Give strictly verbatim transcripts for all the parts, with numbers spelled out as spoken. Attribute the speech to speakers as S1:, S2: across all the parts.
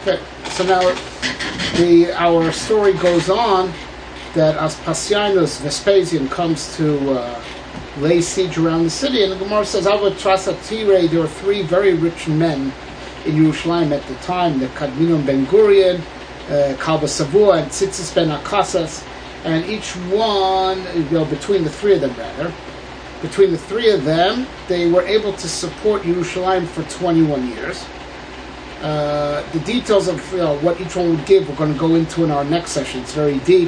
S1: Okay, so now the our story goes on that Aspasianus Vespasian comes to uh, lay siege around the city, and the Gemara says, Ava Trasatire, there were three very rich men in Yerushalayim at the time, the Kadminon ben Gurion, uh, Kalba Savua, and Tzitzis ben Akasas, and each one, you know, between the three of them rather, between the three of them, they were able to support Yerushalayim for twenty-one years. Uh, the details of you know, what each one would give, we're going to go into in our next session. It's very deep.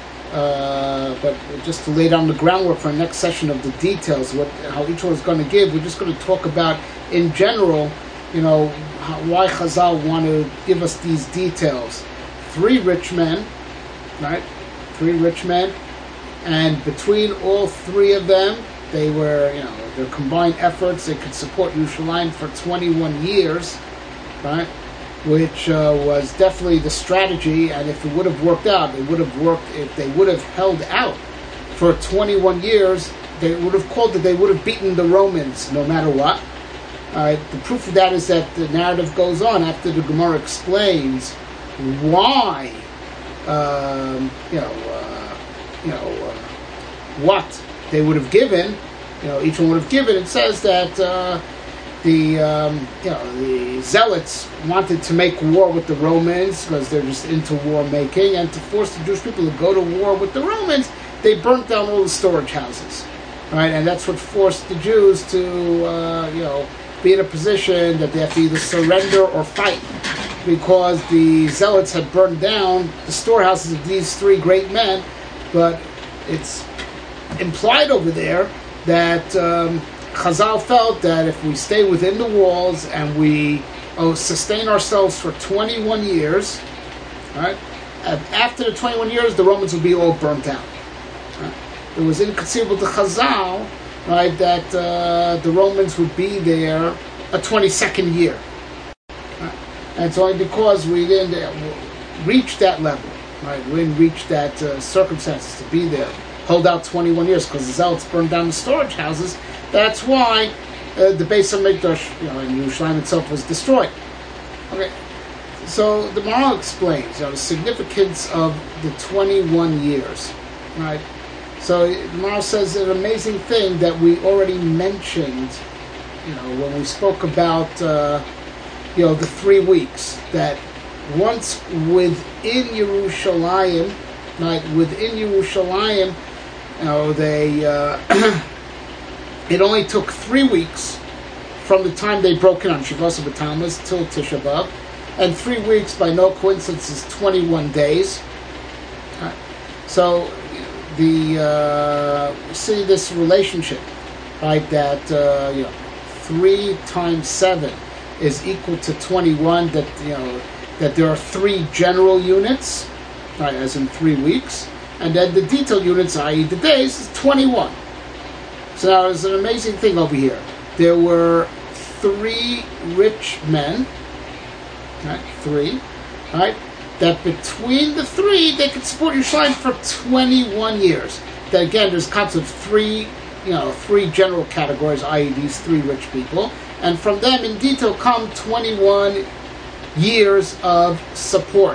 S1: Uh, but just to lay down the groundwork for our next session of the details, what how each one is going to give, we're just going to talk about, in general, you know, how, why Chazal want to give us these details. Three rich men, right? Three rich men, and between all three of them, they were, you know, their combined efforts, they could support Yerushalayim for twenty-one years, right? Which uh, was definitely the strategy, and if it would have worked out, it would have worked, if they would have held out for twenty-one years, they would have called it, they would have beaten the Romans no matter what. Uh, the proof of that is that the narrative goes on after the Gemara explains why, um, you know, uh, you know, uh, what they would have given, you know, each one would have given. It says that uh, the um, you know the Zealots wanted to make war with the Romans because they're just into war making, and to force the Jewish people to go to war with the Romans, they burnt down all the storage houses, right? And that's what forced the Jews to uh, you know be in a position that they have to either surrender or fight, because the Zealots had burned down the storehouses of these three great men. But it's implied over there that um, Chazal felt that if we stay within the walls and we oh, sustain ourselves for twenty-one years, right? And after the twenty-one years, the Romans would be all burnt out. Right? It was inconceivable to Chazal, right, that uh, the Romans would be there a twenty-second year. Right? And it's only because we didn't uh, reach that level, right? We didn't reach that uh, circumstances to be there, hold out twenty-one years, because the Zealots burned down the storage houses. That's why uh, the Beis HaMikdash, you know, in Yerushalayim itself was destroyed. Okay, so the Maharal explains, you know, the significance of the twenty-one years, right? So the Maharal says an amazing thing that we already mentioned, you know, when we spoke about, uh, you know, the three weeks, that once within Yerushalayim, right, within Yerushalayim, you know, they, uh, it only took three weeks from the time they broke in on Shavuos B'Tammuz till Tisha B'Av, and three weeks, by no coincidence, is twenty-one days. Right. So the uh, see this relationship, right? That uh, you know, three times seven is equal to twenty-one. That you know that there are three general units, right, as in three weeks, and then the detailed units, that is, the days, is twenty-one. So now there's an amazing thing over here. There were three rich men, right? Three, right? That between the three, they could support Yerushalayim for twenty-one years. That again, there's concept of three, you know, three general categories, that is, these three rich people, and from them in detail come twenty-one years of support.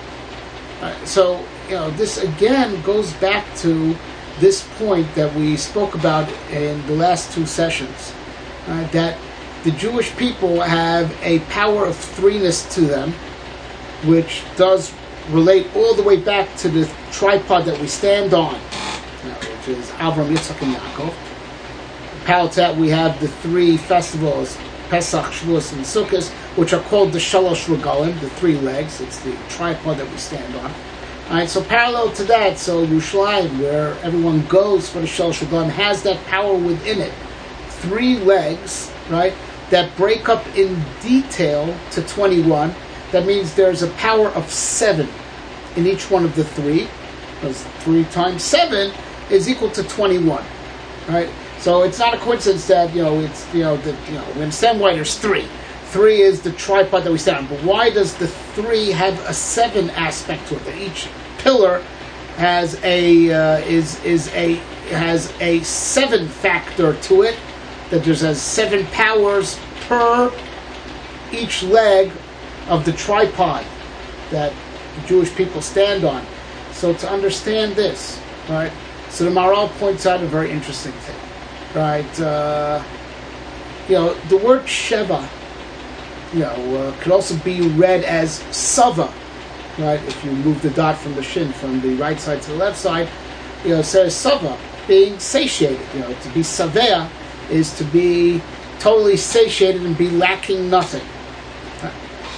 S1: Right, so you know, this again goes back to this point that we spoke about in the last two sessions, uh, that the Jewish people have a power of threeness to them, which does relate all the way back to the tripod that we stand on, you know, which is Avram, Yitzchak, and Yaakov. Parallel to that, we have the three festivals, Pesach, Shavuos, and Sukkot, which are called the Shalosh Regalim, the three legs. It's the tripod that we stand on. All right, so parallel to that, so Yerushalayim, where everyone goes for the Shalosh Regalim, has that power within it. Three legs, right, that break up in detail to twenty-one. That means there's a power of seven in each one of the three, because three times seven is equal to twenty-one, right? So it's not a coincidence that, you know, it's, you know, that, you know, we understand why there's three. Three is the tripod that we stand on, but why does the three have a seven aspect to it? That each pillar has a uh, is is a has a seven factor to it. That there's a seven powers per each leg of the tripod that the Jewish people stand on. So to understand this, right? So the Maharal points out a very interesting thing, right? Uh, you know, the word Sheva, you know, uh, could also be read as Sava, right? If you move the dot from the shin from the right side to the left side, you know, it says Sava, being satiated. You know, to be Savea is to be totally satiated and be lacking nothing. Right.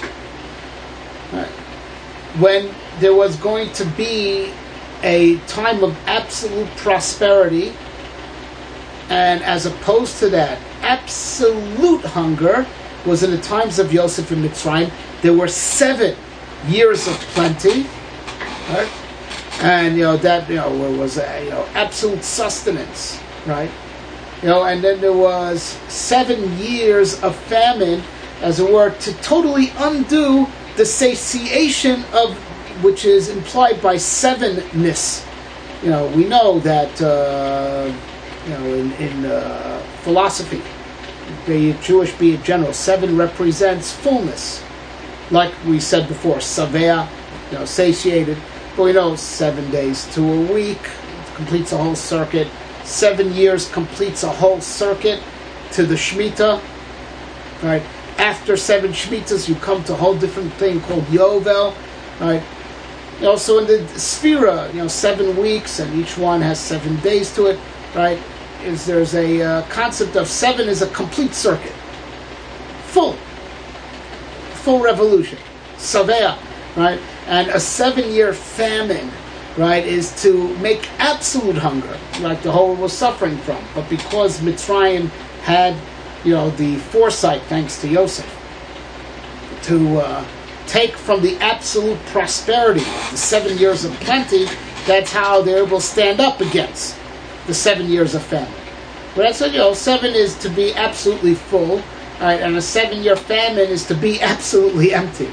S1: Right. When there was going to be a time of absolute prosperity, and as opposed to that, absolute hunger was in the times of Yosef in Mitzrayim. There were seven years of plenty, right? And you know that you know was a, you know absolute sustenance, right? You know, and then there was seven years of famine, as it were, to totally undo the satiation of which is implied by sevenness. You know, we know that uh, you know in, in uh, philosophy, be it Jewish, be it general, seven represents fullness. Like we said before, savea, you know, satiated. But we know seven days to a week completes a whole circuit. Seven years completes a whole circuit to the Shemitah. Right? After seven Shemitahs, you come to a whole different thing called Yovel. Right? Also in the Sphira, you know, seven weeks, and each one has seven days to it. Right? Is there's a uh, concept of seven is a complete circuit, full, full revolution, savea, right? And a seven-year famine, right, is to make absolute hunger, like the whole world was suffering from. But because Mitzrayim had, you know, the foresight, thanks to Yosef, to uh, take from the absolute prosperity, the seven years of plenty, that's how they will stand up against the seven years of famine. But that's what, you know, seven is to be absolutely full, right, and a seven-year famine is to be absolutely empty.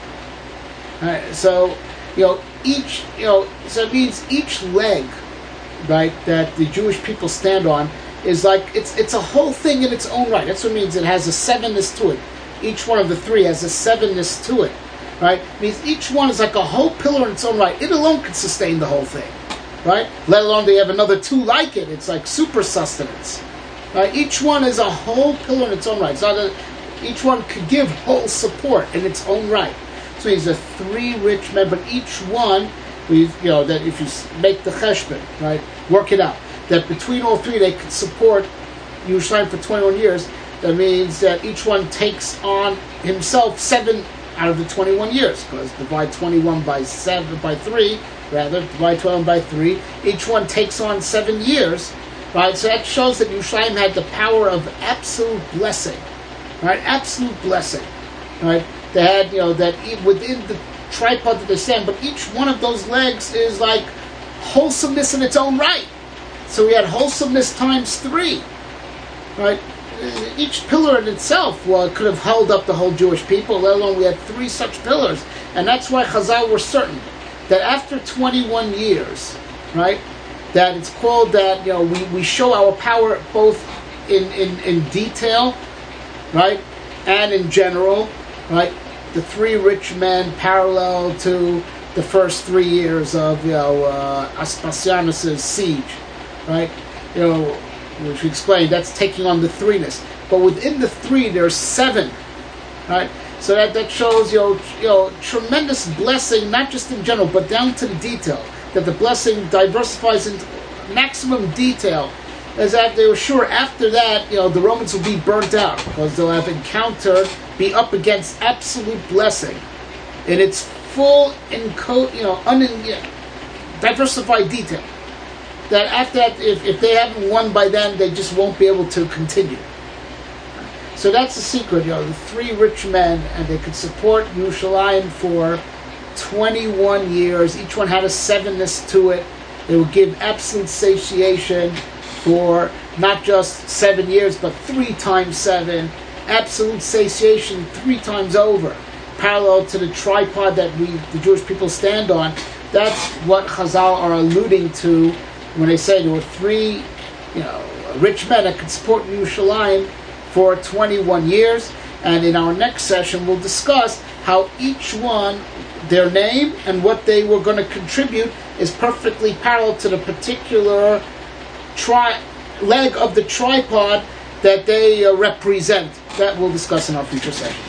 S1: Right, so, you know, each, you know, so it means each leg, right, that the Jewish people stand on is like, it's it's a whole thing in its own right. That's what it means. It has a sevenness to it. Each one of the three has a sevenness to it, right? It means each one is like a whole pillar in its own right. It alone can sustain the whole thing, right? Let alone they have another two like it. It's like super sustenance, right? Each one is a whole pillar in its own right. It's not a, each one could give whole support in its own right. So he's a three rich men, but each one, we you know that if you make the cheshbon, right, work it out, that between all three they could support Yerushalayim for twenty-one years. That means that each one takes on himself seven out of the twenty-one years, because divide twenty-one by seven by three, rather divide twenty-one by three. Each one takes on seven years, right? So that shows that Yerushalayim had the power of absolute blessing, right? Absolute blessing, right? They had, you know, that within the tripod that they stand, but each one of those legs is like wholesomeness in its own right. So we had wholesomeness times three, right? Each pillar in itself, well, it could have held up the whole Jewish people, let alone we had three such pillars. And that's why Chazal were certain that after twenty-one years, right, that it's called that, you know, we, we show our power both in, in, in detail, right, and in general, right? The three rich men parallel to the first three years of, you know, uh, Aspasianus' siege, right? You know, which we explained, that's taking on the threeness. But within the three, there's seven, right? So that, that shows, you know, you know, tremendous blessing, not just in general, but down to the detail. That the blessing diversifies into maximum detail. As that they were sure after that, you know, the Romans will be burnt out, because they'll have encountered, be up against absolute blessing in its full, enco- you know, un- you know, diversified detail. That after that, if, if they haven't won by then, they just won't be able to continue. So that's the secret, you know, the three rich men, and they could support Yerushalayim for twenty-one years. Each one had a sevenness to it. They would give absolute satiation for not just seven years, but three times seven. Absolute satiation three times over, parallel to the tripod that we, the Jewish people, stand on. That's what Chazal are alluding to when they say there were three, you know, rich men that could support Yerushalayim for twenty-one years. And in our next session, we'll discuss how each one, their name and what they were going to contribute, is perfectly parallel to the particular tri- leg of the tripod that they uh, represent. That we'll discuss in our future session.